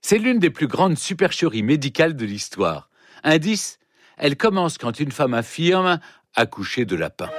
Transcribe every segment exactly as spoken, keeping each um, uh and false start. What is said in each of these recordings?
C'est l'une des plus grandes supercheries médicales de l'histoire. Indice, elle commence quand une femme affirme accoucher de lapin.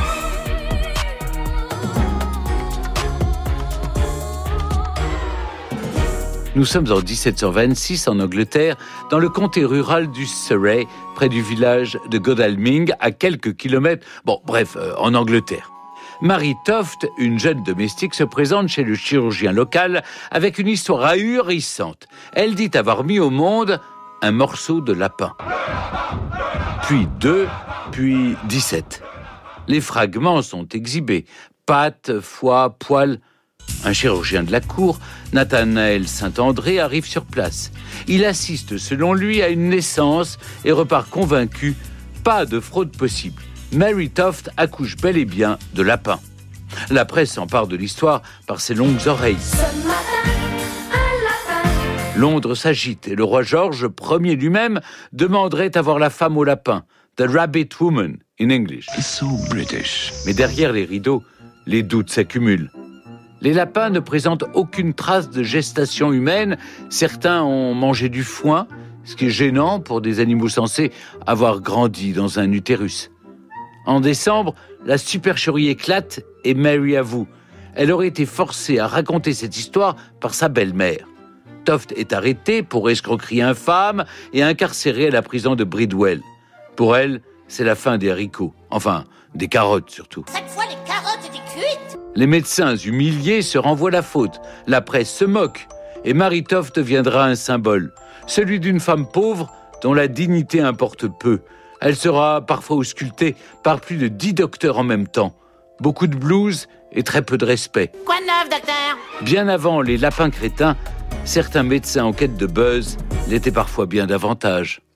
Nous sommes en dix-sept cent vingt-six en Angleterre, dans le comté rural du Surrey, près du village de Godalming, à quelques kilomètres, bon bref, euh, en Angleterre. Mary Toft, une jeune domestique, se présente chez le chirurgien local avec une histoire ahurissante. Elle dit avoir mis au monde un morceau de lapin. Puis deux, puis dix-sept. Les fragments sont exhibés. Pattes, foie, poils. Un chirurgien de la cour, Nathanaël Saint-André, arrive sur place. Il assiste, selon lui, à une naissance et repart convaincu, pas de fraude possible. Mary Toft accouche bel et bien de lapin. La presse s'empare de l'histoire par ses longues oreilles. Ce matin, un lapin. Londres s'agite et le roi George Ier lui-même demanderait à voir la femme au lapin. The Rabbit Woman, in English. So British. Mais derrière les rideaux, les doutes s'accumulent. Les lapins ne présentent aucune trace de gestation humaine. Certains ont mangé du foin, ce qui est gênant pour des animaux censés avoir grandi dans un utérus. En décembre, la supercherie éclate et Mary avoue. Elle aurait été forcée à raconter cette histoire par sa belle-mère. Toft est arrêtée pour escroquerie infâme et incarcérée à la prison de Bridewell. Pour elle, c'est la fin des haricots. Enfin, des carottes surtout. Cette fois, les carottes étaient cuites. Les médecins humiliés se renvoient la faute. La presse se moque. Et Mary Toft deviendra un symbole. Celui d'une femme pauvre dont la dignité importe peu. Elle sera parfois auscultée par plus de dix docteurs en même temps. Beaucoup de blues et très peu de respect. Quoi de neuf, docteur? Bien avant les lapins crétins, certains médecins en quête de buzz l'étaient parfois bien davantage.